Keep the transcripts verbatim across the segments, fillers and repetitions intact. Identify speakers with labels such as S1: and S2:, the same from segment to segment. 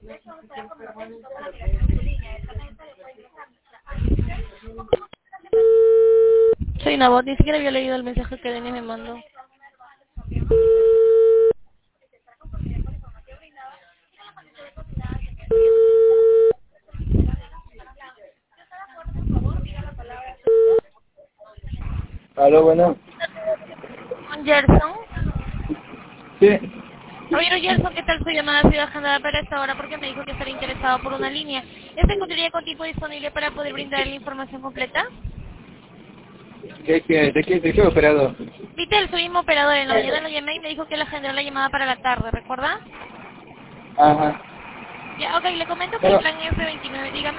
S1: Soy una bot, ni siquiera había leído el mensaje que Denis me mandó.
S2: Aló, bueno.
S1: ¿Con Gerson?
S2: Sí.
S1: Caballero Gerson, ¿qué tal? Su llamada ha sido agendada para esta hora porque me dijo que estaría interesado por una línea. ¿Ya se encontraría con tiempo disponible para poder brindar la información completa?
S2: ¿Qué, qué, ¿De qué, de qué operador?
S1: Vitel, su mismo operador, en la mañana lo llamé y me dijo que le agendó la llamada para la tarde, ¿recuerda?
S2: Ajá.
S1: Ya, ok, le comento que el
S2: Pero,
S1: plan es de veintinueve, dígame.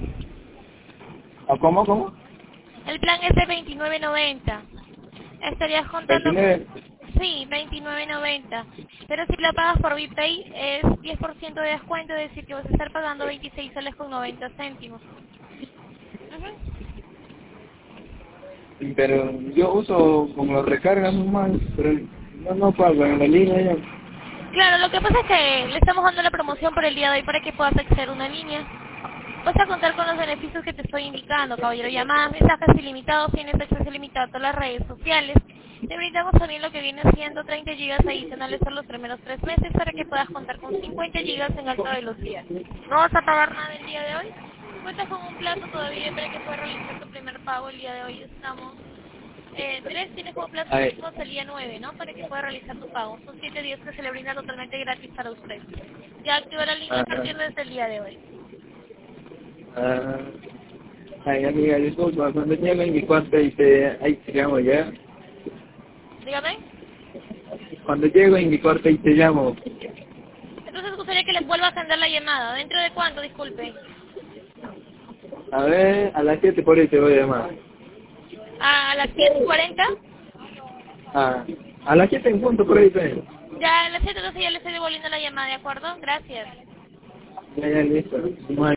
S2: ¿a ¿cómo, cómo?
S1: El plan es de veintinueve noventa. Estarías contando con...
S2: veintinueve.
S1: Sí, veintinueve noventa. Pero si la pagas por VPay es diez por ciento de descuento, es decir, que vas a estar pagando veintiséis soles con noventa céntimos. Ujú.
S2: Sí, pero yo uso como recargas nomás, pero no, no pago en la línea ya.
S1: Claro, lo que pasa es que le estamos dando la promoción por el día de hoy para que puedas acceder a una línea. Vas a contar con los beneficios que te estoy indicando, caballero. Llamadas, mensajes ilimitados, tienes acceso ilimitado a todas las redes sociales. Te brindamos también lo que viene siendo treinta gigas adicionales por los primeros tres meses para que puedas contar con cincuenta gigas en alta velocidad. ¿No vas a pagar nada el día de hoy? Cuentas con un plazo todavía para que puedas realizar tu primer pago el día de hoy. Estamos... Eh, tres, tienes como plazo
S2: Ay,
S1: máximo hasta el día nueve, ¿no? Para que pueda realizar tu pago. Son siete días que se le brinda totalmente gratis para usted. Ya activa la línea a
S2: ajá.
S1: partir desde el día de hoy.
S2: Ah, ay, amiga, disculpa, cuando llego en mi cuarto y te, ahí te llamo ya.
S1: Dígame.
S2: Cuando llego en mi cuarto y te llamo.
S1: Entonces gustaría que le vuelva a agendar la llamada. ¿Dentro de cuánto? Disculpe.
S2: A ver, a las siete por ahí te voy a llamar.
S1: ¿A las siete y cuarenta?
S2: Ah, a las siete en punto por ahí, pues.
S1: Ya a las siete, entonces ya le estoy devolviendo la llamada, ¿de acuerdo? Gracias.
S2: Ya, ya, listo.